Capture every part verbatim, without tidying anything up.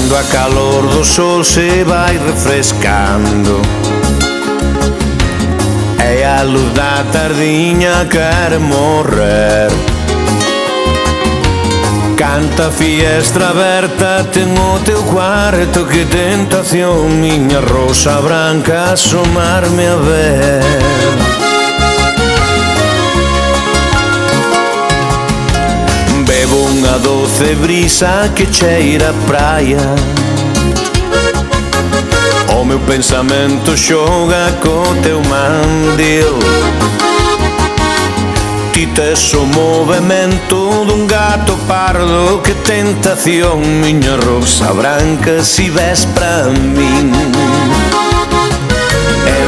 Cando a calor do sol se vai refrescando e a luz da tardiña quer morrer, canta a fiestra aberta, ten o teu cuarto, que tentación, miña rosa branca, asomarme a ver. Bebo unha doce brisa que cheira a praia, o meu pensamento xoga co teu mandil. Ti tes o movimento dun gato pardo, que tentación, miña rosa branca, si ves pra min. E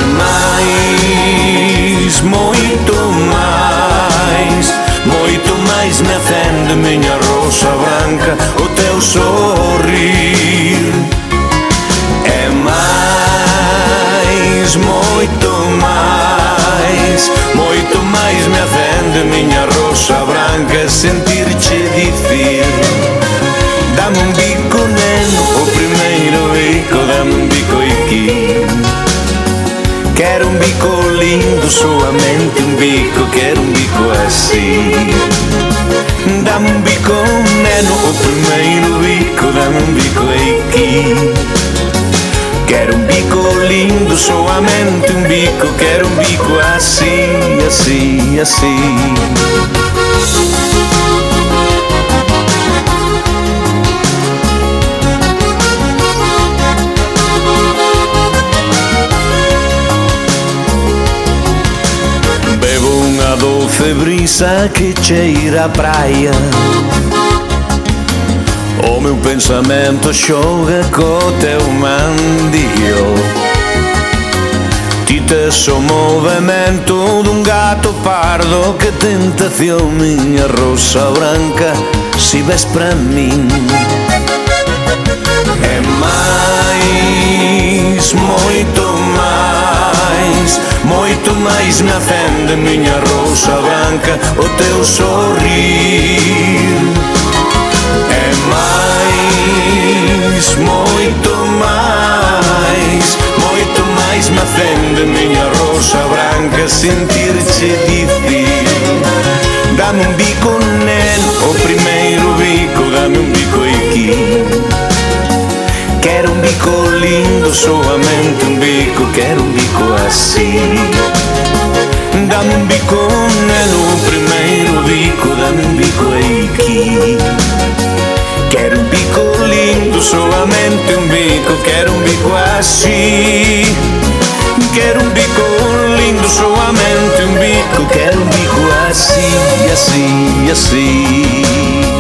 máis, moito máis, moito máis me acende, miña rosa branca, o teu sorrir. E máis, moito máis, moito máis me acende, miña rosa branca, sentirche dicir: dame un bico, neno, o primeiro bico, dame un bico aquí. Quero un bico lindo, soamente un bico, quero un bico así. Dame un bico, neno, o primeiro bico, dame un bico aquí. Quero un bico lindo, soamente un bico, quero un bico así, así, así. Bebo unha doce brisa que cheira a praia, o meu pensamento xoga co teu mandío. Ti tes o movimento dun gato pardo, que tentación, miña rosa branca, si ves pra min. E máis, moito máis, moito máis me acende, miña rosa branca, o teu sorrir. E máis, moito máis, moito máis me acende, miña rosa branca, sentirche dicir: dame un bico, neno, o primeiro bico, dame un bico aquí. Quero un bico lindo, soamente un bico, quero un bico así. Dame un bico, neno, o primeiro bico, dame un bico aquí. Quero un bico lindo, solamente un bico, quero un bico así. Quero un bico lindo, solamente un bico, quero un bico así, así, así.